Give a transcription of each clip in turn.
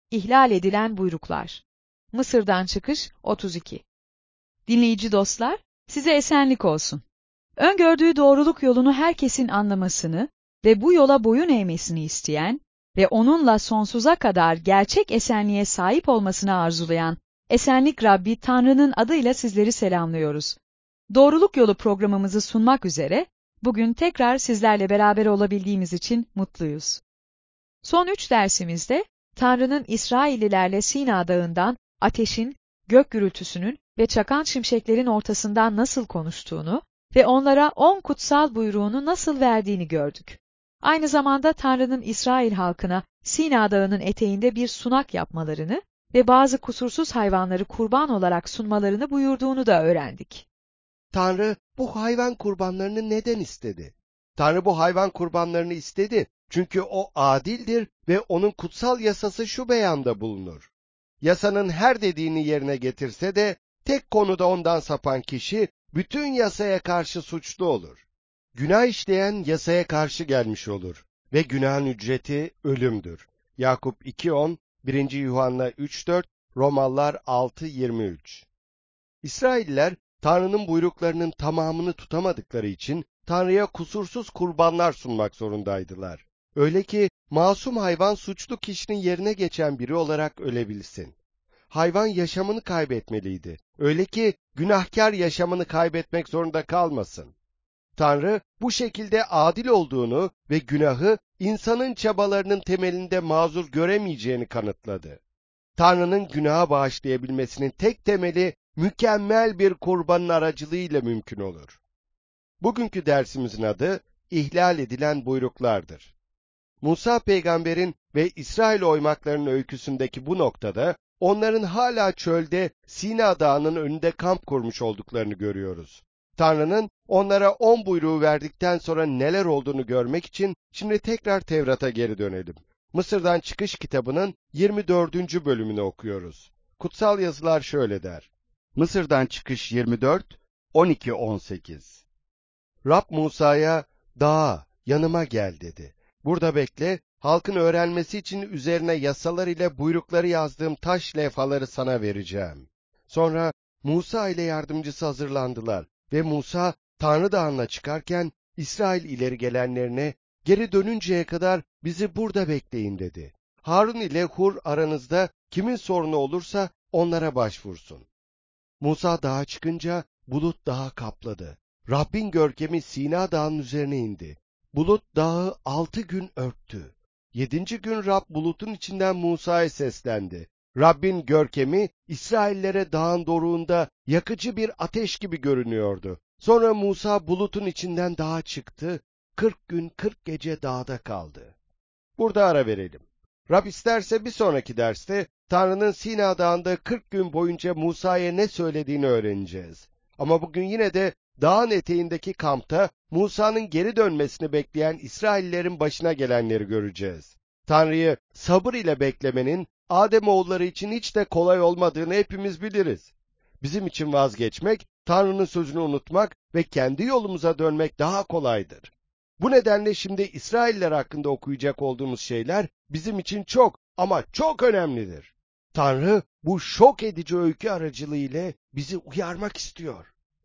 İhlal edilen buyruklar. Mısır'dan çıkış 32. Dinleyici dostlar, size esenlik olsun. Öngördüğü doğruluk yolunu herkesin anlamasını ve bu yola boyun eğmesini isteyen ve onunla sonsuza kadar gerçek esenliğe sahip olmasını arzulayan Esenlik Rabbi Tanrı'nın adıyla sizleri selamlıyoruz. Doğruluk Yolu programımızı sunmak üzere bugün tekrar sizlerle beraber olabildiğimiz için mutluyuz. Son 3 dersimizde Tanrı'nın İsraillilerle Sina Dağı'ndan ateşin, gök gürültüsünün ve çakan şimşeklerin ortasından nasıl konuştuğunu ve onlara 10 kutsal buyruğunu nasıl verdiğini gördük. Aynı zamanda Tanrı'nın İsrail halkına Sina Dağı'nın eteğinde bir sunak yapmalarını ve bazı kusursuz hayvanları kurban olarak sunmalarını buyurduğunu da öğrendik. Tanrı bu hayvan kurbanlarını neden istedi? Tanrı bu hayvan kurbanlarını istedi çünkü o adildir ve onun kutsal yasası şu beyanda bulunur. Yasanın her dediğini yerine getirse de tek konuda ondan sapan kişi bütün yasaya karşı suçlu olur. Günah işleyen yasaya karşı gelmiş olur ve günahın ücreti ölümdür. Yakup 2:10, 1. Yuhanna 3:4, Romalılar 6:23. İsrailler Tanrı'nın buyruklarının tamamını tutamadıkları için Tanrı'ya kusursuz kurbanlar sunmak zorundaydılar. Öyle ki masum hayvan suçlu kişinin yerine geçen biri olarak ölebilsin. Hayvan yaşamını kaybetmeliydi. Öyle ki günahkar yaşamını kaybetmek zorunda kalmasın. Tanrı bu şekilde adil olduğunu ve günahı insanın çabalarının temelinde mazur göremeyeceğini kanıtladı. Tanrı'nın günaha bağışlayabilmesinin tek temeli mükemmel bir kurbanın aracılığıyla mümkün olur. Bugünkü dersimizin adı İhlal edilen buyruklardır. Musa peygamberin ve İsrail oymaklarının öyküsündeki bu noktada onların hala çölde Sina Dağı'nın önünde kamp kurmuş olduklarını görüyoruz. Tanrı'nın onlara 10 buyruğu verdikten sonra neler olduğunu görmek için şimdi tekrar Tevrat'a geri dönelim. Mısır'dan Çıkış kitabının 24. bölümünü okuyoruz. Kutsal yazılar şöyle der. Mısır'dan Çıkış 24, 12-18. Rab Musa'ya, dağa, yanıma gel dedi. Burada bekle, halkın öğrenmesi için üzerine yasalar ile buyrukları yazdığım taş levhaları sana vereceğim. Sonra Musa ile yardımcısı hazırlandılar ve Musa Tanrı Dağı'na çıkarken İsrail ileri gelenlerine geri dönünceye kadar bizi burada bekleyin dedi. Harun ile Hur aranızda kimin sorunu olursa onlara başvursun. Musa dağa çıkınca bulut dağı kapladı. Rabbin görkemi Sina Dağı'nın üzerine indi. Bulut dağı 6 gün örttü. 7. gün Rab bulutun içinden Musa'ya seslendi. Rabbin görkemi İsraillere dağın doruğunda yakıcı bir ateş gibi görünüyordu. Sonra Musa bulutun içinden dağa çıktı. 40 gün 40 gece dağda kaldı. Burada ara verelim. Rab isterse bir sonraki derste Tanrı'nın Sina Dağı'nda 40 gün boyunca Musa'ya ne söylediğini öğreneceğiz. Ama bugün yine de dağın eteğindeki kampta Musa'nın geri dönmesini bekleyen İsraillerin başına gelenleri göreceğiz. Tanrı'yı sabır ile beklemenin Ademoğulları için hiç de kolay olmadığını hepimiz biliriz. Bizim için vazgeçmek, Tanrı'nın sözünü unutmak ve kendi yolumuza dönmek daha kolaydır. Bu nedenle şimdi İsrailler hakkında okuyacak olduğumuz şeyler bizim için çok ama çok önemlidir. Tanrı bu şok edici öykü aracılığıyla bizi uyarmak istiyor.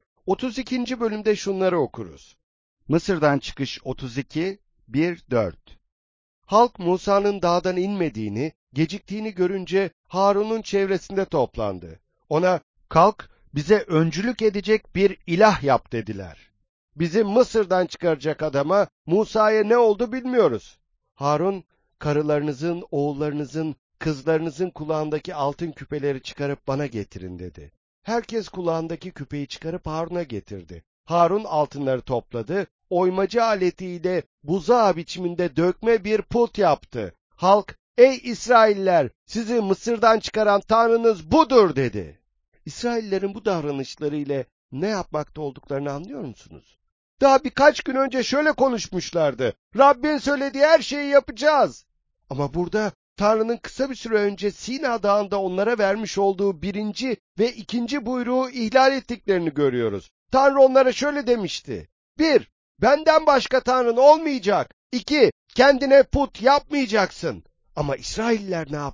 32. bölümde şunları okuruz. Mısır'dan Çıkış 32, 1-4. Halk Musa'nın dağdan inmediğini, geciktiğini görünce Harun'un çevresinde toplandı. Ona, kalk bize öncülük edecek bir ilah yap dediler. Bizi Mısır'dan çıkaracak adama Musa'ya ne oldu bilmiyoruz. Harun, karılarınızın, oğullarınızın, kızlarınızın kulağındaki altın küpeleri çıkarıp bana getirin dedi. Herkes kulağındaki küpeyi çıkarıp Harun'a getirdi. Harun altınları topladı, oymacı aletiyle buzağı biçiminde dökme bir put yaptı. Halk, ey İsrailler, sizi Mısır'dan çıkaran Tanrınız budur dedi. İsraillerin bu davranışları ile ne yapmakta olduklarını anlıyor musunuz? Daha birkaç gün önce şöyle konuşmuşlardı. Rabbin söylediği her şeyi yapacağız. Ama burada Tanrı'nın kısa bir süre önce Sina Dağı'nda onlara vermiş olduğu 1. ve 2. buyruğu ihlal ettiklerini görüyoruz. Tanrı onlara şöyle demişti. 1. Benden başka Tanrın olmayacak. 2. Kendine put yapmayacaksın. Ama İsrailliler ne yaptı?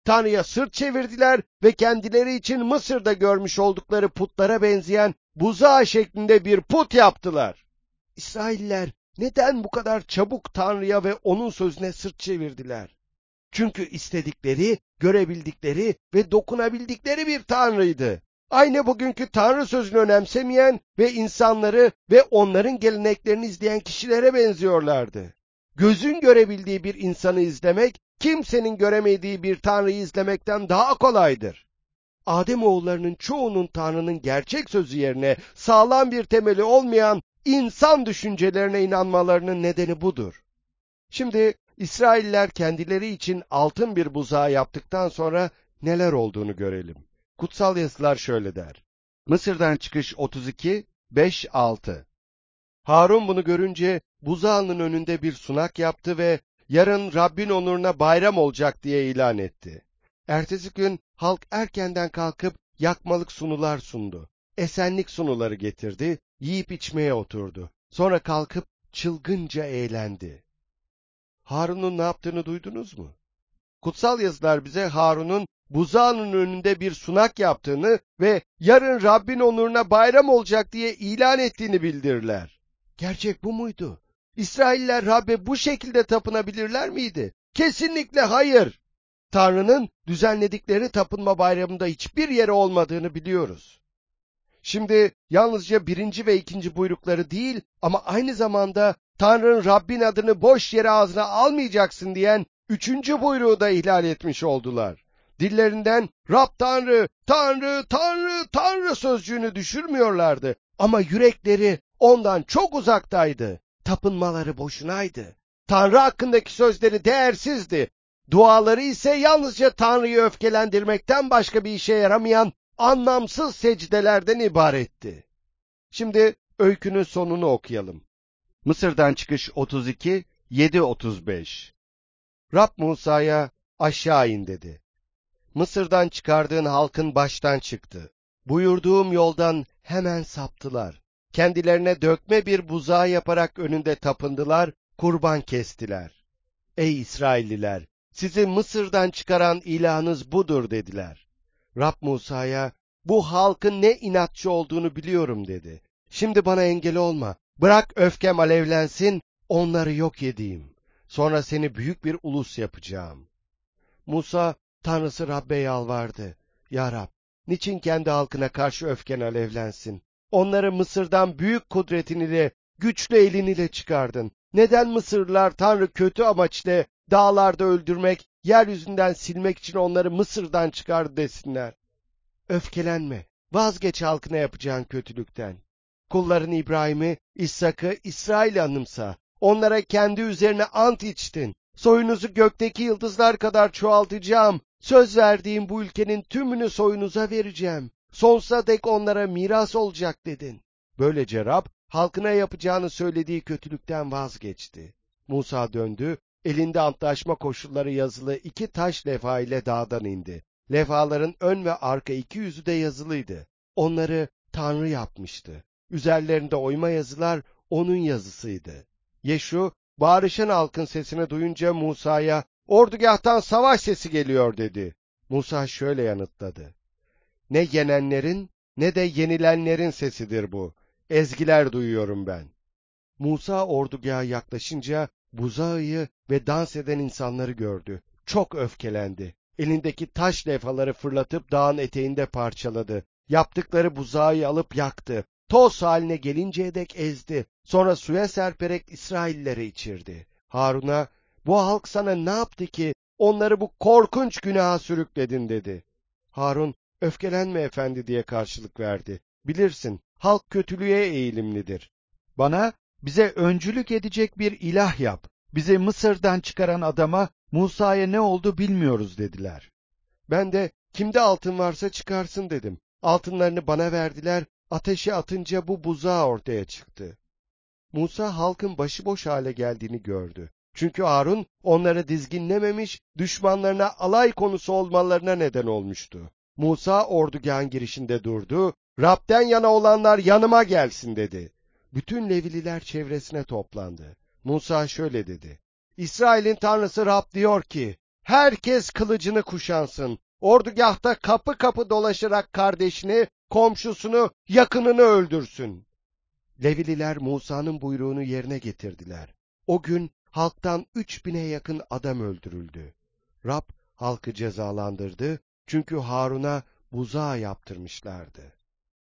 Tanrı'ya sırt çevirdiler ve kendileri için Mısır'da görmüş oldukları putlara benzeyen buzağı şeklinde bir put yaptılar. İsrailliler neden bu kadar çabuk Tanrı'ya ve onun sözüne sırt çevirdiler? Çünkü istedikleri, görebildikleri ve dokunabildikleri bir Tanrı'ydı. Aynı bugünkü Tanrı sözünü önemsemeyen ve insanları ve onların geleneklerini izleyen kişilere benziyorlardı. Gözün görebildiği bir insanı izlemek, kimsenin göremediği bir Tanrı'yı izlemekten daha kolaydır. Ademoğullarının çoğunun Tanrı'nın gerçek sözü yerine sağlam bir temeli olmayan insan düşüncelerine inanmalarının nedeni budur. Şimdi İsrailler kendileri için altın bir buzağı yaptıktan sonra neler olduğunu görelim. Kutsal yazılar şöyle der. Mısır'dan çıkış 32, 5-6. Harun bunu görünce buzağının önünde bir sunak yaptı ve yarın Rabbin onuruna bayram olacak diye ilan etti. Ertesi gün halk erkenden kalkıp yakmalık sunular sundu. Esenlik sunuları getirdi, yiyip içmeye oturdu. Sonra kalkıp çılgınca eğlendi. Harun'un ne yaptığını duydunuz mu? Kutsal yazılar bize Harun'un buzağının önünde bir sunak yaptığını ve yarın Rabbin onuruna bayram olacak diye ilan ettiğini bildirirler. Gerçek bu muydu? İsrailler Rab'be bu şekilde tapınabilirler miydi? Kesinlikle hayır. Tanrı'nın düzenledikleri tapınma bayramında hiçbir yeri olmadığını biliyoruz. Şimdi yalnızca 1. ve 2. buyrukları değil ama aynı zamanda Tanrı'nın Rabbin adını boş yere ağzına almayacaksın diyen 3. buyruğu da ihlal etmiş oldular. Dillerinden Rab Tanrı, Tanrı, Tanrı, Tanrı sözcüğünü düşürmüyorlardı ama yürekleri ondan çok uzaktaydı. Tapınmaları boşunaydı. Tanrı hakkındaki sözleri değersizdi. Duaları ise yalnızca Tanrı'yı öfkelendirmekten başka bir işe yaramayan anlamsız secdelerden ibaretti. Şimdi öykünün sonunu okuyalım. Mısır'dan çıkış 32, 7-35. Rab Musa'ya aşağı in dedi. Mısır'dan çıkardığın halkın baştan çıktı. Buyurduğum yoldan hemen saptılar. Kendilerine dökme bir buzağı yaparak önünde tapındılar, kurban kestiler. Ey İsrailliler! Sizi Mısır'dan çıkaran ilahınız budur dediler. Rab Musa'ya, bu halkın ne inatçı olduğunu biliyorum dedi. Şimdi bana engel olma, bırak öfkem alevlensin, onları yok edeyim. Sonra seni büyük bir ulus yapacağım. Musa, Tanrısı Rab'be yalvardı. Ya Rab, niçin kendi halkına karşı öfken alevlensin? Onları Mısır'dan büyük kudretin ile, güçlü elin ile çıkardın. Neden Mısırlılar Tanrı kötü amaçla dağlarda öldürmek, yeryüzünden silmek için onları Mısır'dan çıkardı desinler? Öfkelenme, vazgeç halkına yapacağın kötülükten. Kulların İbrahim'i, İshak'ı, İsrail'i anımsa. Onlara kendi üzerine ant içtin. Soyunuzu gökteki yıldızlar kadar çoğaltacağım. Söz verdiğim bu ülkenin tümünü soyunuza vereceğim. Sonsuza dek onlara miras olacak dedin. Böylece Rab, halkına yapacağını söylediği kötülükten vazgeçti. Musa döndü, elinde antlaşma koşulları yazılı 2 taş levha ile dağdan indi. Levhaların ön ve arka 2 yüzü de yazılıydı. Onları Tanrı yapmıştı. Üzerlerinde oyma yazılar onun yazısıydı. Yeşu, bağırışan halkın sesini duyunca Musa'ya, ordugahtan savaş sesi geliyor dedi. Musa şöyle yanıtladı. Ne yenenlerin ne de yenilenlerin sesidir bu. Ezgiler duyuyorum ben. Musa ordugaha yaklaşınca buzağı ve dans eden insanları gördü. Çok öfkelendi. Elindeki taş levhaları fırlatıp dağın eteğinde parçaladı. Yaptıkları buzağı alıp yaktı. Toz haline gelinceye dek ezdi. Sonra suya serperek İsraillere içirdi. Harun'a, bu halk sana ne yaptı ki onları bu korkunç günaha sürükledin dedi. Harun, öfkelenme efendi diye karşılık verdi. Bilirsin, halk kötülüğe eğilimlidir. Bana, bize öncülük edecek bir ilah yap. Bizi Mısır'dan çıkaran adama, Musa'ya ne oldu bilmiyoruz dediler. Ben de, kimde altın varsa çıkarsın dedim. Altınlarını bana verdiler, ateşe atınca bu buzağı ortaya çıktı. Musa halkın başıboş hale geldiğini gördü. Çünkü Harun onları dizginlememiş, düşmanlarına alay konusu olmalarına neden olmuştu. Musa ordugahın girişinde durdu, Rab'den yana olanlar yanıma gelsin dedi. Bütün Levililer çevresine toplandı. Musa şöyle dedi. İsrail'in Tanrısı Rab diyor ki, Herkes kılıcını kuşansın. Ordugahta kapı kapı dolaşarak kardeşini, komşusunu, yakınını öldürsün. Levililer Musa'nın buyruğunu yerine getirdiler. O gün halktan 3000'e yakın adam öldürüldü. Rab halkı cezalandırdı çünkü Harun'a buzağı yaptırmışlardı.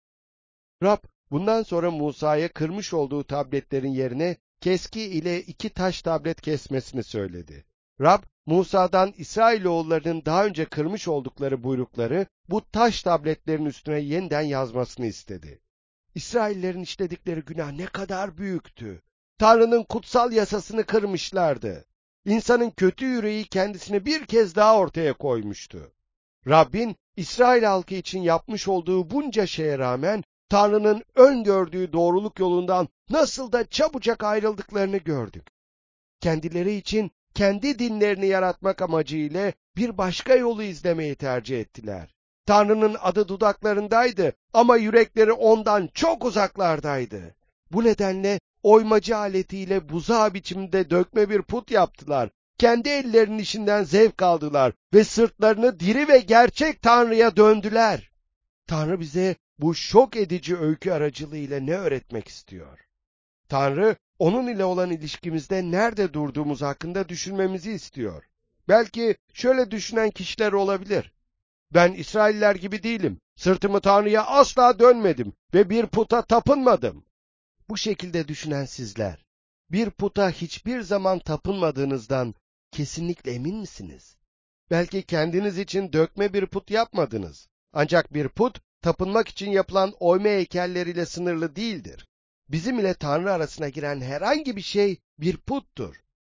Rab bundan sonra Musa'ya kırmış olduğu tabletlerin yerine keski ile 2 taş tablet kesmesini söyledi. Rab Musa'dan İsrailoğullarının daha önce kırmış oldukları buyrukları bu taş tabletlerin üstüne yeniden yazmasını istedi. İsraillerin işledikleri günah ne kadar büyüktü. Tanrı'nın kutsal yasasını kırmışlardı. İnsanın kötü yüreği kendisini bir kez daha ortaya koymuştu. Rabbin İsrail halkı için yapmış olduğu bunca şeye rağmen Tanrı'nın öngördüğü doğruluk yolundan nasıl da çabucak ayrıldıklarını gördük. Kendileri için kendi dinlerini yaratmak amacıyla bir başka yolu izlemeyi tercih ettiler. Tanrı'nın adı dudaklarındaydı ama yürekleri ondan çok uzaklardaydı. Bu nedenle oymacı aletiyle buzağı biçimde dökme bir put yaptılar. Kendi ellerinin işinden zevk aldılar ve sırtlarını diri ve gerçek Tanrı'ya döndüler. Tanrı bize bu şok edici öykü aracılığıyla ne öğretmek istiyor? Tanrı, onun ile olan ilişkimizde nerede durduğumuz hakkında düşünmemizi istiyor. Belki şöyle düşünen kişiler olabilir. Ben İsrailler gibi değilim. Sırtımı Tanrı'ya asla dönmedim ve bir puta tapınmadım. Bu şekilde düşünen sizler, bir puta hiçbir zaman tapınmadığınızdan kesinlikle emin misiniz? Belki kendiniz için dökme bir put yapmadınız. Ancak bir put, tapınmak için yapılan oyma heykelleriyle sınırlı değildir. Bizim ile Tanrı arasına giren herhangi bir şey bir puttur.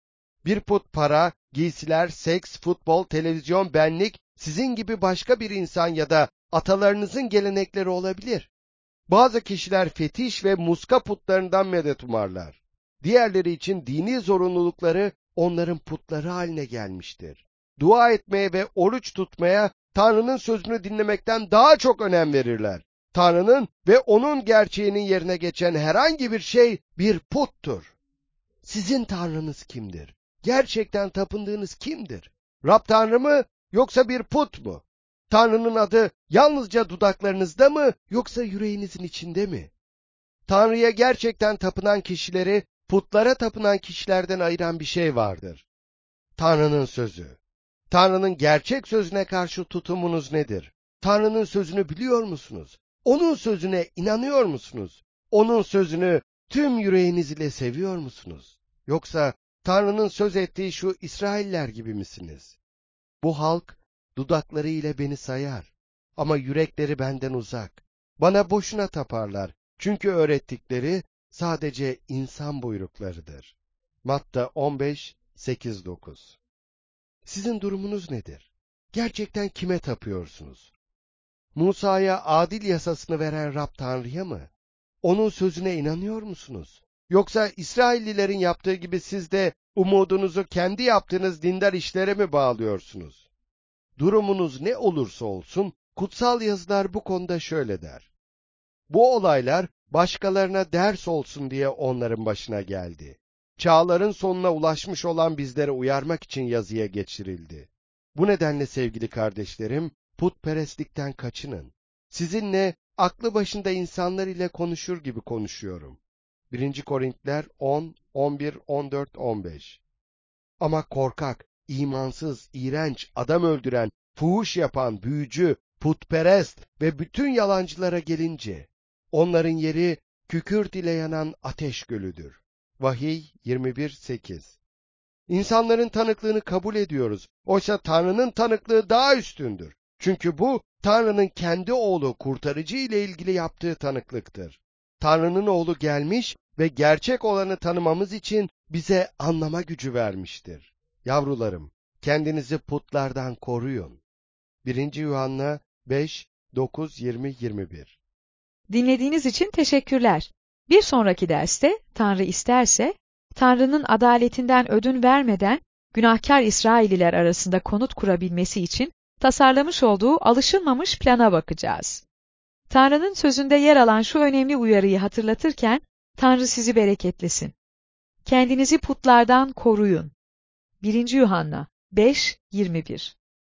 Bir put para, giysiler, seks, futbol, televizyon, benlik, sizin gibi başka bir insan ya da atalarınızın gelenekleri olabilir. Bazı kişiler fetiş ve muska putlarından medet umarlar. Diğerleri için dini zorunlulukları onların putları haline gelmiştir. Dua etmeye ve oruç tutmaya Tanrı'nın sözünü dinlemekten daha çok önem verirler. Tanrı'nın ve onun gerçeğinin yerine geçen herhangi bir şey bir puttur. Sizin Tanrınız kimdir? Gerçekten tapındığınız kimdir? Rab Tanrı mı yoksa bir put mu? Tanrı'nın adı yalnızca dudaklarınızda mı yoksa yüreğinizin içinde mi? Tanrı'ya gerçekten tapınan kişileri putlara tapınan kişilerden ayıran bir şey vardır. Tanrı'nın sözü. Tanrı'nın gerçek sözüne karşı tutumunuz nedir? Tanrı'nın sözünü biliyor musunuz? Onun sözüne inanıyor musunuz? Onun sözünü tüm yüreğiniz ile seviyor musunuz? Yoksa Tanrı'nın söz ettiği şu İsrailler gibi misiniz? Bu halk dudakları ile beni sayar ama yürekleri benden uzak. Bana boşuna taparlar çünkü öğrettikleri sadece insan buyruklarıdır. Matta 15, 8-9. Sizin durumunuz nedir? Gerçekten kime tapıyorsunuz? Musa'ya adil yasasını veren Rab Tanrı'ya mı? Onun sözüne inanıyor musunuz? Yoksa İsraillilerin yaptığı gibi siz de umudunuzu kendi yaptığınız dindar işlere mi bağlıyorsunuz? Durumunuz ne olursa olsun, kutsal yazılar bu konuda şöyle der. Bu olaylar başkalarına ders olsun diye onların başına geldi. Çağların sonuna ulaşmış olan bizlere uyarmak için yazıya geçirildi. Bu nedenle sevgili kardeşlerim, putperestlikten kaçının. Sizinle aklı başında insanlar ile konuşur gibi konuşuyorum. 1. Korintiler 10, 11, 14, 15. Ama korkak, imansız, iğrenç, adam öldüren, fuhuş yapan, büyücü, putperest ve bütün yalancılara gelince, onların yeri kükürt ile yanan ateş gölüdür. Vahiy 21:8. İnsanların tanıklığını kabul ediyoruz. Oysa Tanrı'nın tanıklığı daha üstündür. Çünkü bu Tanrı'nın kendi oğlu kurtarıcı ile ilgili yaptığı tanıklıktır. Tanrı'nın oğlu gelmiş ve gerçek olanı tanımamız için bize anlama gücü vermiştir. Yavrularım, kendinizi putlardan koruyun. 1. Yuhanna 5, 9, 20, 21. Dinlediğiniz için teşekkürler. Bir sonraki derste Tanrı isterse, Tanrı'nın adaletinden ödün vermeden günahkar İsrailliler arasında konut kurabilmesi için tasarlamış olduğu alışılmamış plana bakacağız. Tanrı'nın sözünde yer alan şu önemli uyarıyı hatırlatırken, Tanrı sizi bereketlesin. Kendinizi putlardan koruyun. 1. Yuhanna 5:21